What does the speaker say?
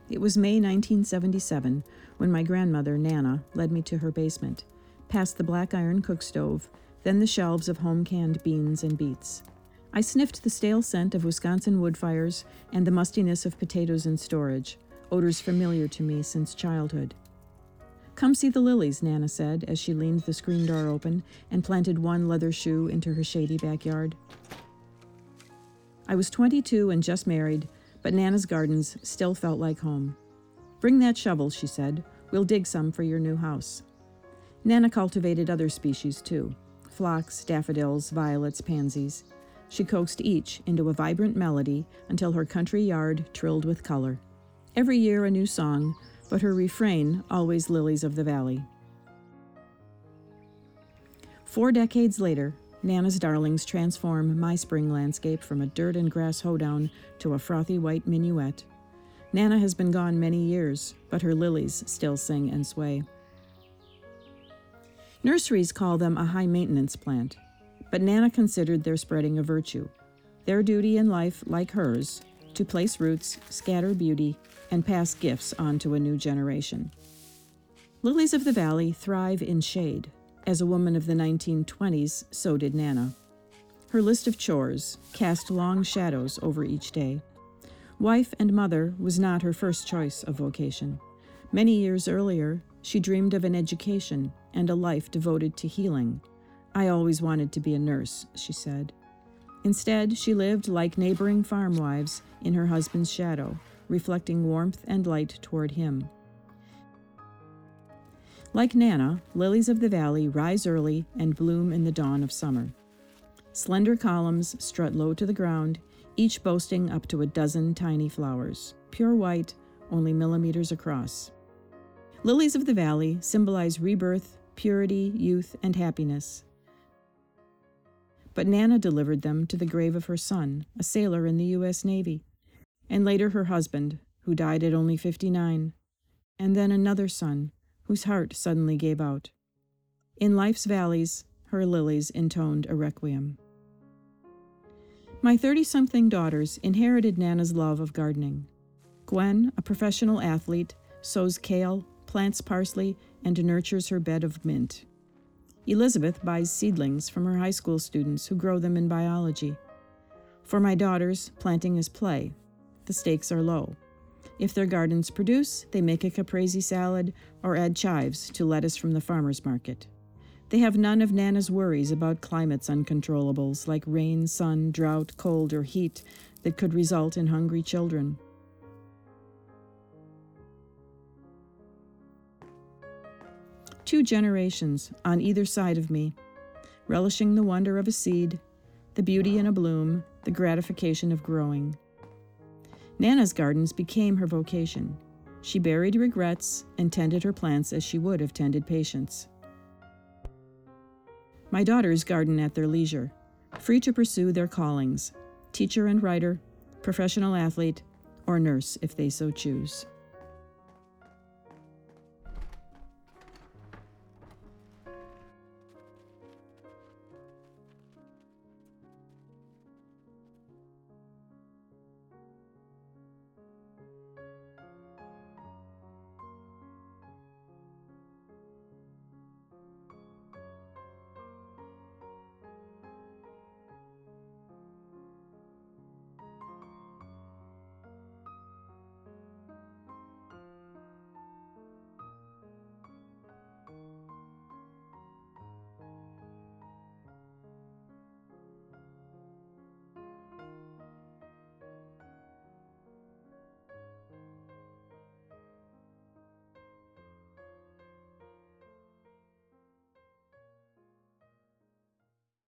It was May 1977 when my grandmother, Nana, led me to her basement, past the black iron cook stove, then the shelves of home-canned beans and beets. I sniffed the stale scent of Wisconsin wood fires and the mustiness of potatoes in storage, odors familiar to me since childhood. "Come see the lilies," Nana said as she leaned the screen door open and planted one leather shoe into her shady backyard. I was 22 and just married, but Nana's gardens still felt like home. "Bring that shovel," she said. "We'll dig some for your new house." Nana cultivated other species too: phlox, daffodils, violets, pansies. She coaxed each into a vibrant melody until her country yard trilled with color. Every year a new song, but her refrain always lilies of the valley. 4 decades later, Nana's darlings transform my spring landscape from a dirt and grass hoedown to a frothy white minuet. Nana has been gone many years, but her lilies still sing and sway. Nurseries call them a high-maintenance plant, but Nana considered their spreading a virtue. Their duty in life, like hers, to place roots, scatter beauty, and pass gifts on to a new generation. Lilies of the Valley thrive in shade. As a woman of the 1920s, so did Nana. Her list of chores cast long shadows over each day. Wife and mother was not her first choice of vocation. Many years earlier, she dreamed of an education and a life devoted to healing. "I always wanted to be a nurse," she said. Instead, she lived like neighboring farm wives in her husband's shadow, reflecting warmth and light toward him. Like Nana, lilies of the valley rise early and bloom in the dawn of summer. Slender columns strut low to the ground, each boasting up to a dozen tiny flowers, pure white, only millimeters across. Lilies of the valley symbolize rebirth, purity, youth, and happiness. But Nana delivered them to the grave of her son, a sailor in the U.S. Navy, and later her husband, who died at only 59, and then another son, whose heart suddenly gave out. In life's valleys, her lilies intoned a requiem. My 30-something daughters inherited Nana's love of gardening. Gwen, a professional athlete, sows kale, plants parsley, and nurtures her bed of mint. Elizabeth buys seedlings from her high school students who grow them in biology. For my daughters, planting is play. The stakes are low. If their gardens produce, they make a caprese salad or add chives to lettuce from the farmer's market. They have none of Nana's worries about climate's uncontrollables like rain, sun, drought, cold, or heat that could result in hungry children. Two generations on either side of me, relishing the wonder of a seed, the beauty in a bloom, the gratification of growing. Nana's gardens became her vocation. She buried regrets and tended her plants as she would have tended patients. My daughters garden at their leisure, free to pursue their callings, teacher and writer, professional athlete, or nurse if they so choose.